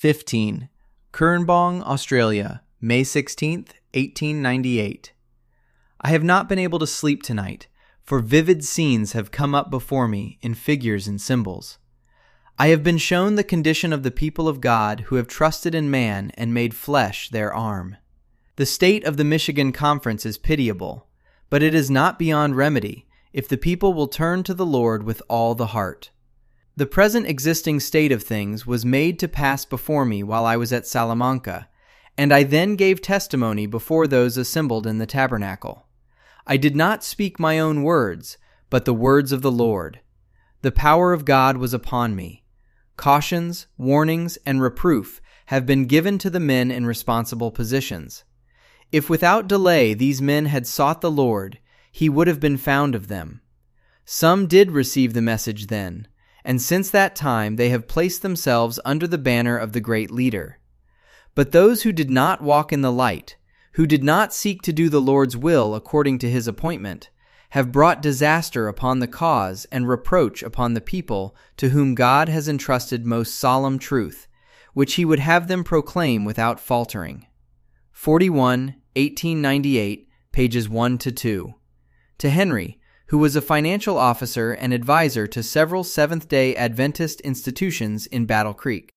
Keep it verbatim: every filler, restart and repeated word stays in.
fifteen. Kurnbong, Australia, May sixteenth, eighteen ninety-eight. I have not been able to sleep tonight, for vivid scenes have come up before me in figures and symbols. I have been shown the condition of the people of God who have trusted in man and made flesh their arm. The state of the Michigan Conference is pitiable, but it is not beyond remedy if the people will turn to the Lord with all the heart. The present existing state of things was made to pass before me while I was at Salamanca, and I then gave testimony before those assembled in the tabernacle. I did not speak my own words, but the words of the Lord. The power of God was upon me. Cautions, warnings, and reproof have been given to the men in responsible positions. If without delay these men had sought the Lord, he would have been found of them. Some did receive the message then, and since that time they have placed themselves under the banner of the great leader. But those who did not walk in the light, who did not seek to do the Lord's will according to his appointment, have brought disaster upon the cause and reproach upon the people to whom God has entrusted most solemn truth, which he would have them proclaim without faltering. forty-one, eighteen ninety-eight, pages one to two. To Henry, who was a financial officer and advisor to several Seventh-day Adventist institutions in Battle Creek.